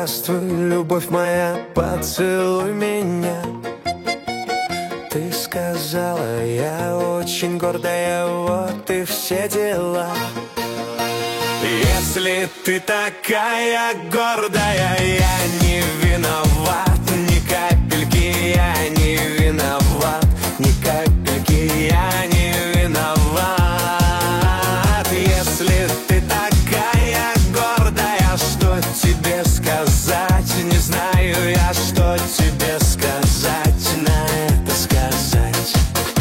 здравствуй, любовь моя, поцелуй меня. Ты сказала, я очень гордая, вот и все дела. Если ты такая гордая, я не виноват, ни капельки я не виноват, ни капельки я не виноват. Если ты такая гордая, что тебе сказать? Не знаю я, что тебе сказать, на это сказать.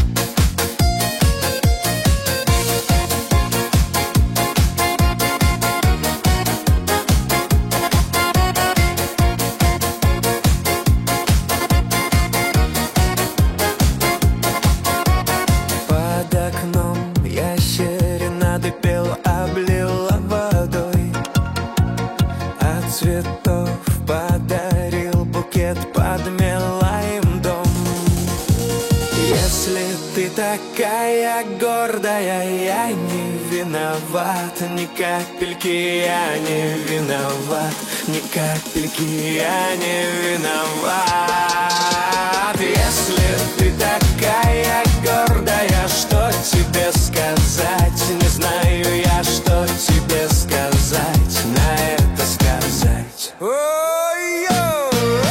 Под окном я серенады пел, облила водой. От цветов подарил букет, подмела им дом. Если ты такая гордая, я не виноват, ни капельки я не виноват, ни капельки я не виноват. Если ты такая гордая, что тебе сказать? Не знаю я, что тебе сказать, на это сказать. Ой-ой!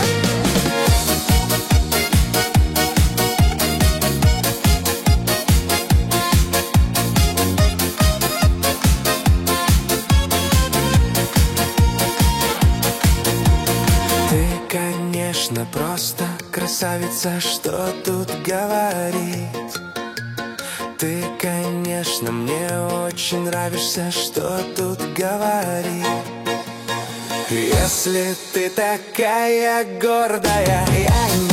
Ты, конечно, просто красавица, что тут говорить. Ты, конечно, мне очень нравишься, что тут говорить. Если ты такая гордая, я не